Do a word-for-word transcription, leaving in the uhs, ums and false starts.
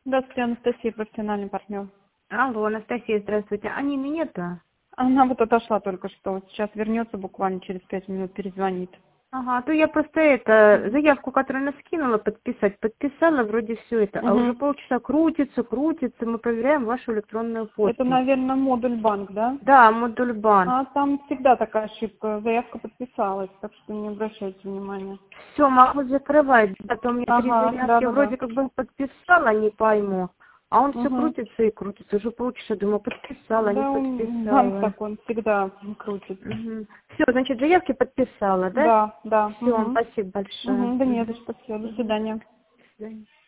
Здравствуйте, Анастасия, профессиональный партнер. Алло, Анастасия, здравствуйте. А Нины нету? Она вот отошла только что. Вот сейчас вернется буквально через пять минут, перезвонит. Ага, а то я просто это, заявку, которую она скинула, подписать, подписала, вроде все это, а уже Угу. полчаса крутится, крутится, мы проверяем вашу электронную Это, подпись. наверное, модуль банк, да? Да, модуль банк. А там всегда такая ошибка. Заявка подписалась, так что не обращайте внимания. Все, могу закрывать, а то у меня три Ага, заявки да-да-да. вроде как бы подписала, не пойму, а он все Угу. крутится и крутится, уже полчаса, думаю, подписала, не Да, он, банк подписала. так, он всегда крутится. Все, значит, заявки подписала, да? Да, да. Все, Угу. спасибо большое. Угу. Да не за Мгм. что, все, до Мгм. свидания. До свидания.